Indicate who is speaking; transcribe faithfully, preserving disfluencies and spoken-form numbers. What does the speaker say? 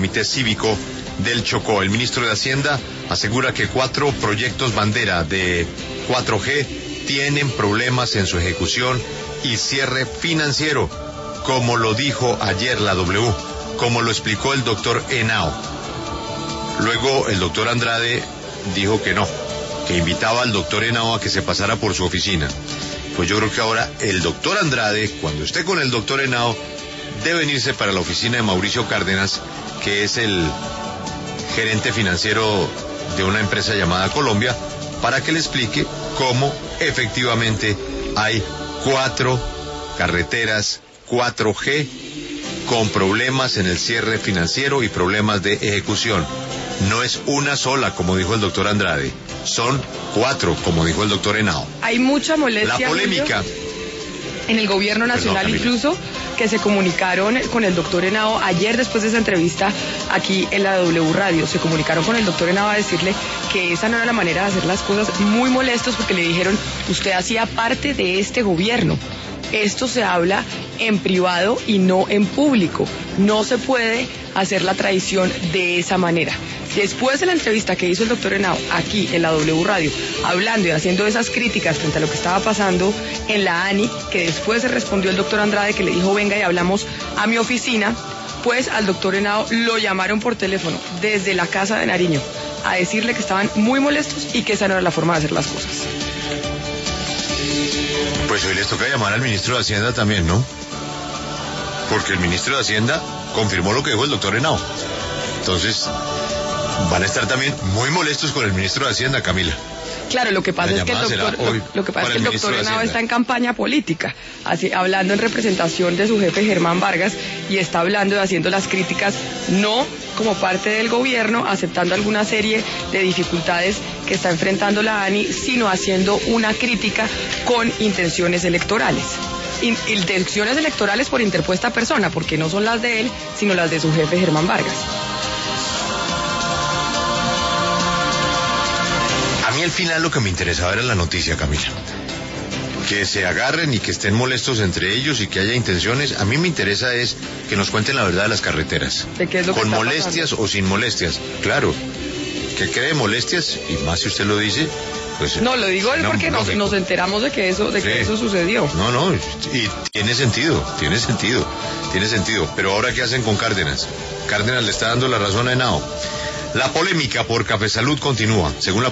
Speaker 1: Comité Cívico del Chocó. El ministro de Hacienda asegura que cuatro proyectos bandera de cuatro G tienen problemas en su ejecución y cierre financiero, como lo dijo ayer la W, como lo explicó el doctor Henao. Luego el doctor Andrade dijo que no, que invitaba al doctor Henao a que se pasara por su oficina. Pues yo creo que ahora el doctor Andrade, cuando esté con el doctor Henao, debe venirse para la oficina de Mauricio Cárdenas, que es el gerente financiero de una empresa llamada Colombia, para que le explique cómo efectivamente hay cuatro carreteras cuatro G con problemas en el cierre financiero y problemas de ejecución. No es una sola, como dijo el doctor Andrade, son cuatro, como dijo el doctor Henao.
Speaker 2: Hay mucha molestia.
Speaker 1: La polémica
Speaker 2: Julio, en el gobierno nacional, perdón, incluso, que se comunicaron con el doctor Henao ayer después de esa entrevista aquí en la W Radio. Se comunicaron con el doctor Henao a decirle que esa no era la manera de hacer las cosas, muy molestos porque le dijeron, usted hacía parte de este gobierno. Esto se habla en privado y no en público. No se puede hacer la traición de esa manera. Después de la entrevista que hizo el doctor Henao aquí en la W Radio, hablando y haciendo esas críticas frente a lo que estaba pasando en la ANI, que después se respondió el doctor Andrade, que le dijo, venga y hablamos a mi oficina, pues al doctor Henao lo llamaron por teléfono desde la casa de Nariño a decirle que estaban muy molestos y que esa no era la forma de hacer las cosas.
Speaker 1: Pues hoy les toca llamar al ministro de Hacienda también, ¿no? Porque el ministro de Hacienda confirmó lo que dijo el doctor Henao. Entonces, van a estar también muy molestos con el ministro de Hacienda, Camila.
Speaker 2: Claro, lo que pasa es que el doctor, lo, lo que pasa es que el doctor Henao está en campaña política, así, hablando en representación de su jefe Germán Vargas, y está hablando y haciendo las críticas, no como parte del gobierno, aceptando alguna serie de dificultades que está enfrentando la ANI, sino haciendo una crítica con intenciones electorales. In, intenciones electorales por interpuesta persona, porque no son las de él, sino las de su jefe Germán Vargas.
Speaker 1: A mí al final lo que me interesaba era la noticia, Camila. Que se agarren y que estén molestos entre ellos y que haya intenciones. A mí me interesa es que nos cuenten la verdad de las carreteras.
Speaker 2: ¿De qué es lo que
Speaker 1: con
Speaker 2: está
Speaker 1: molestias
Speaker 2: pasando?
Speaker 1: O sin molestias. Claro, que cree molestias, y más si usted lo dice, pues...
Speaker 2: No, lo digo es porque nos, nos enteramos de que eso, de que sí. eso sucedió.
Speaker 1: No, no, y tiene sentido, tiene sentido, tiene sentido. Pero ahora, ¿qué hacen con Cárdenas? Cárdenas le está dando la razón a Henao. La polémica por Café Salud continúa. Según la